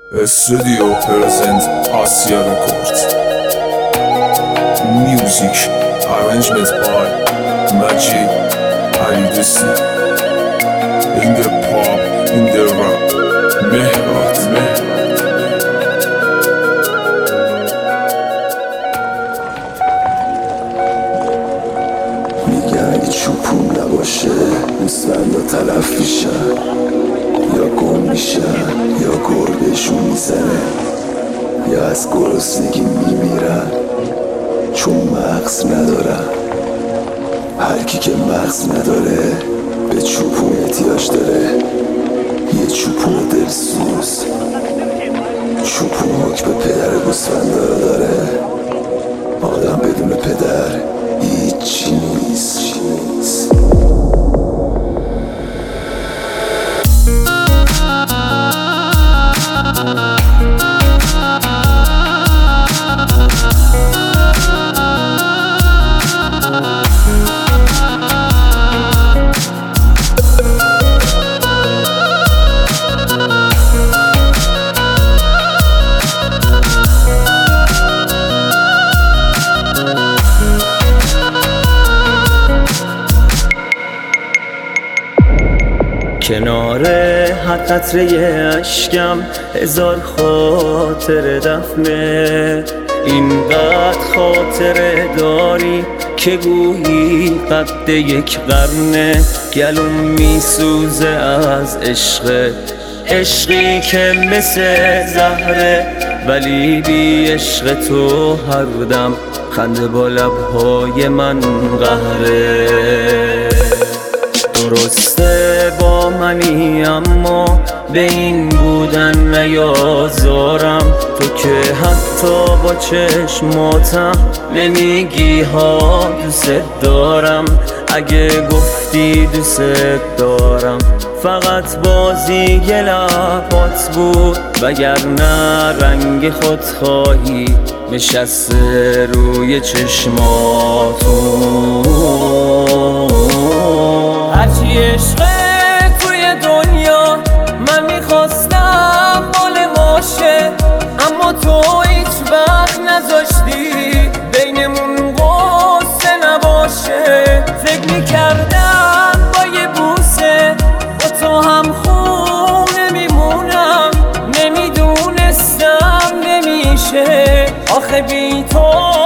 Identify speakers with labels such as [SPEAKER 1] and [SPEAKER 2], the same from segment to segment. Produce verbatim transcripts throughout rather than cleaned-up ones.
[SPEAKER 1] استودیو پرزنت آسیا رکوردز. میوزیک arrangement by Majid Alidosti. In the pop, in the rap, مهرات
[SPEAKER 2] میگن اگه چوپون نباشه گوسفندا تلف میشن، یا گم میشن یا گربهشون میزنه، یا از گرسنگی میمیرن چون مغز ندارن. هر کی که مغز نداره به چوپون احتیاج داره، یه چوپون دلسوز. چوپون حکم پدر گوسفندا رو داره. آدم بدون پدر هیچی نیست.
[SPEAKER 3] کنار هر قطره اشکم هزار خاطر دفنه. اینقدر خاطره داری که گویی قد یک قرنه. گلوم میسوزه از عشق، عشقی که مثل زهره، ولی بی عشق تو هر دم خنده با لبهای من قهره. درسته با منی اما به این بودن نیازارم. تو که حتی با چشماتم نمیگی ها دوست دارم. اگه گفتی دوست دارم فقط بازی لبات بود، وگرنه رنگ خودخواهی نشسته روی چشماتون. هرچی عشقه توی دنیا من میخواستم مال باشه، اما تو هیچ وقت نذاشتی بینمون قصه نباشه. فکر میکردم با یه بوسه با تو هم خونه میمونم، نمیدونستم نمیشه. آخه بی تو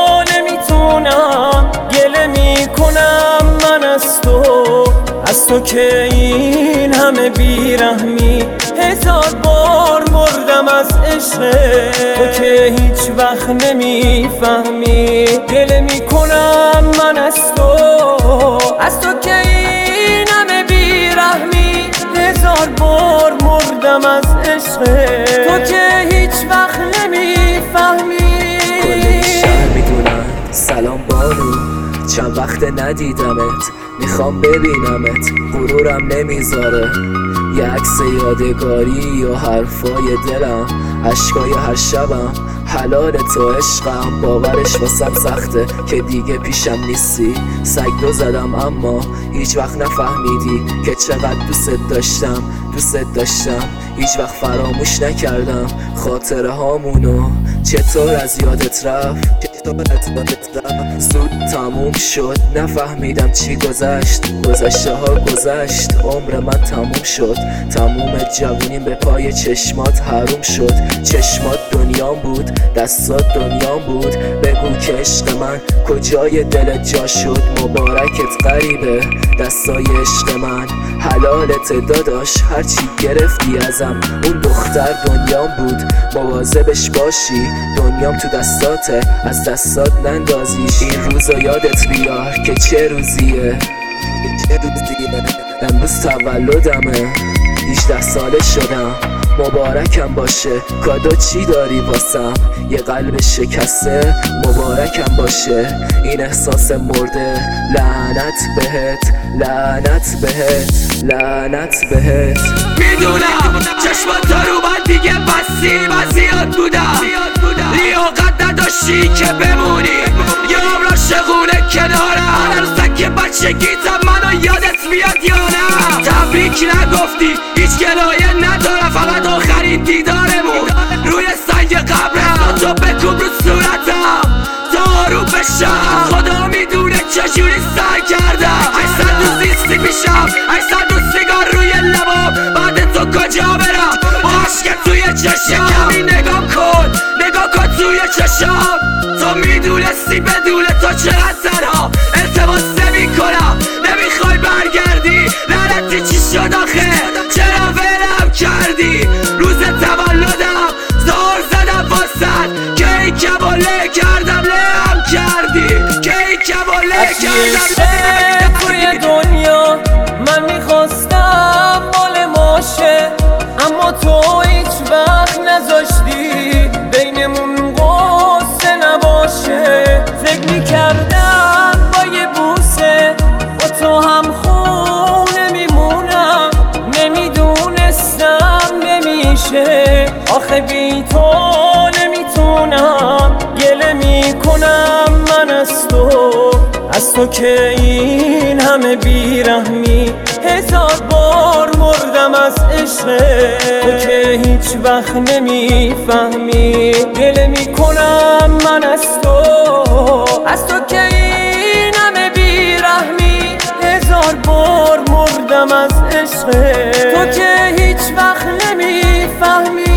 [SPEAKER 3] نمیتونم، گله میکنم من از تو، از تو که این همه بیرحمی. هزار بار مردم از عشق تو که هیچ وقت نمیفهمی. گله میکنم من از تو، از تو که این همه بیرحمی. هزار بار مردم از عشق تو که هیچ وقت نمیفهمی.
[SPEAKER 4] کل شهر میدونن سلام بانو، چند وقت ندیدمت، میخوام ببینمت. غرورم نمیذاره یه عکس یادگاری و حرفای دلم، عشقای هر شبم حلال تو عشقم. باورش واسم سخته که دیگه پیشم نیستی. سگدو زدم اما هیچ وقت نفهمیدی که چقدر دوست داشتم. دوست داشتم هیچ وقت فراموش نکردم خاطره هامونو. چطور از یادت رفت، چطور از یادت رفت. زود تموم شد نفهمیدم چی گذشت. گذشته ها گذشت، عمر من تموم شد. تموم جوونیم به پای چشمات حروم شد. چشمات دنیام بود، دستات دنیام بود. بگو که عشق من کجای دلت جا شد. مبارکت غریبه دستای عشق من، حلالت داداش هرچی گرفتی ازم. اون دختر دنیام بود، مواظبش باشی. دنیام تو دستاته، از دستات نندازیش. این روزا یادت بیار که چه روزیه، چه روزیه. امروز تولدمه، هجده ساله شدم. مبارکم باشه. کادو چی داری واسم؟ یه قلب شکسته. مبارکم باشه این احساس مرده. لعنت بهت، لعنت بهت، لعنت بهت.
[SPEAKER 5] میدونم چشمات رو من دیگه بستی، من زیاد بودم. لیاقت نداشتی که بمونی، یه عمر عاشقونه کنارم. هر سک بچگیتم منو یادت میاد یا نه؟ تبریک نگفتی، هیچ گلایه ندارم، فقط آخرین دیدارمون. میدونستی بدون تو چقدر تنها ارتباط نمی کنم. نمیخوای برگردی لعنتی چی شد آخه چرا ولم کردی؟ روز تولدم زار زدم واسد که این کباله کردم لهم کردی که این کباله کردم
[SPEAKER 3] توی دنیا من میخواستم مال ماشه، اما تو هیچ وقت نذاشتی بینمون قصه نباشه. فکر میکردم با یه بوسه با تو هم خونه میمونم، نمیدونستم نمیشه آخه بی تو نمیتونم. گله میکنم من از تو، از تو که این همه بیرحمی. هزار بار مردم از عشق تو که هیچ وقت نمیفهمی. گله میکنم من از تو، از تو که این همه بیرحمی. هزار بار مردم از عشق تو که هیچ وقت نمیفهمی.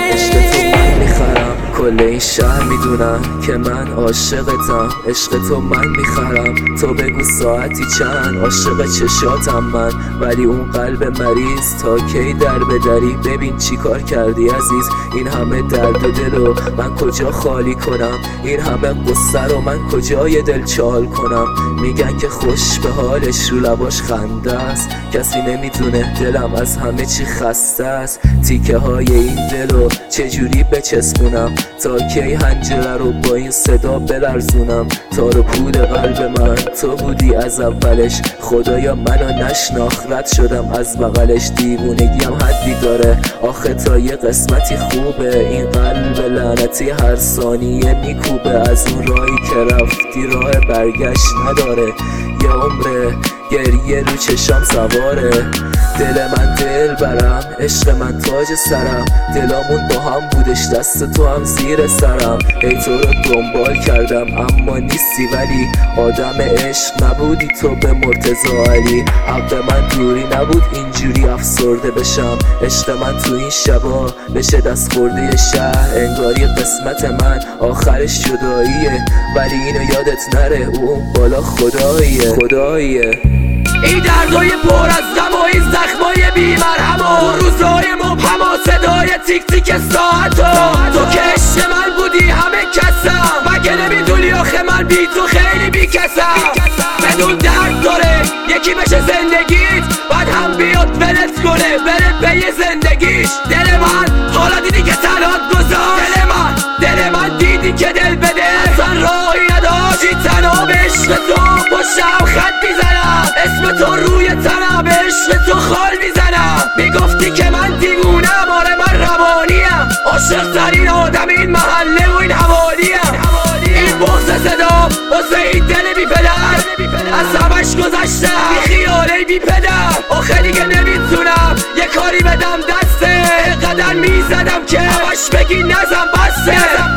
[SPEAKER 4] کل این شهر میدونم که من عاشقتم، عشق تو من میخرم. تو بگو ساعتی چند عاشق چشاتم من، ولی اون قلب مریض تا کی در بدری؟ ببین چی کار کردی عزیز، این همه درد و دل رو من کجا خالی کنم؟ این همه قصه رو من کجای دل چال کنم؟ میگن که خوش به حالش رو لباش خنده است، کسی نمیدونه دلم از همه چی خسته است. تیکه های این دل رو چجوری بچسبونم تا کی حنجره رو با این صدا بلرزونم؟ تار و پود قلب من تو بودی از اولش، خدایا منو نشناخت رد شدم از بغلش. دیوونگیم حدی داره آخه تا یه قسمتی خوبه، این قلب لعنتی هر ثانیه میکوبه. از اون راهی که رفتی راه برگشت نداره، یه عمره گریه رو چشام سواره. دل من دل برم، عشق من تاج سرم، دلامون با هم بودش دست تو هم زیر سرم. ای تو رو دنبال کردم اما نیستی، ولی آدم عشق نبودی تو به مرتضی علی. عقل من دوری نبود اینجوری افسرده بشم، عشق من تو این شبا بشه دست خورده شهر. انگاری قسمت من آخرش جداییه، ولی اینو یادت نره اون بالا خداییه خداییه.
[SPEAKER 5] این دردای پر از غم و این زخمای بیمرهم و روزای مبهم و صدای تیک تیک ساعتا. تو که عشق من بودی همه کسم، مگه نمیدونی آخه من بی تو خیلی بی کسم. بدون درد داره یکی بشه زندگیت، بعد هم بیاد ولت کنه بره پی زندگیش. دل من حالا دیدی که تنهات گذاشت، دل من دل من دیدی که دل بده اصلا راهی نداشتی. تنها به عشق تو پشتم خط میزنم، اسم تو روی تنم به عشق تو خال میزنم. میگفتی که من دیوونم، آره من روانیم، عاشق ترین آدم این محله و این حوالیم. این بغض صدا واسه این دل بی پدر از همش گذشتم، بی خیاله بی پدر. آخه دیگه نمیتونم یه کاری بدم دسته، قدر میزدم که همش بگی نزم بسته.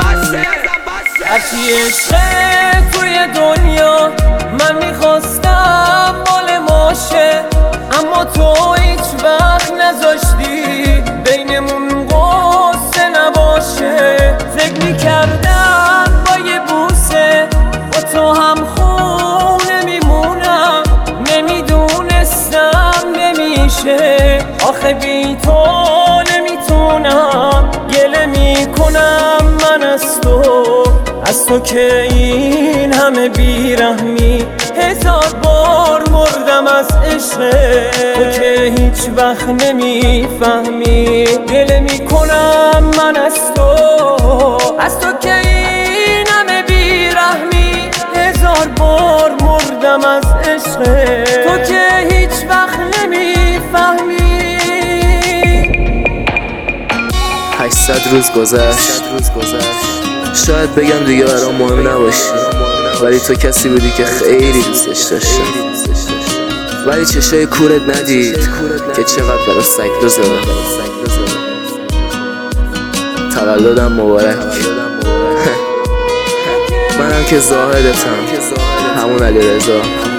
[SPEAKER 3] هرچی عشق توی دنیا من میخواستم مال ماشه، اما تو هیچ وقت نذاشتی بینمون قصه نباشه. فکر میکردم با یه بوسه با تو هم خونه میمونم، نمیدونستم نمیشه آخه بی تو نمیتونم. گله میکنم من از تو، از تو که این همه بیرحمی. هزار بار مردم از عشق تو که هیچ وقت نمیفهمی. گله میکنم من از تو، از تو که این همه بیرحمی. هزار بار مردم از عشق تو که هیچ وقت نمیفهمی.
[SPEAKER 4] هشتصد روز گذشت، شاید بگم دیگه برام مهم نباشی، ولی تو کسی بودی که خیلی دوستش داشتم. ولی چشای کورت ندید که چقدر برا سگ دو زدم. تولدم مبارک. منم که زاهدتم، همون علی رضا.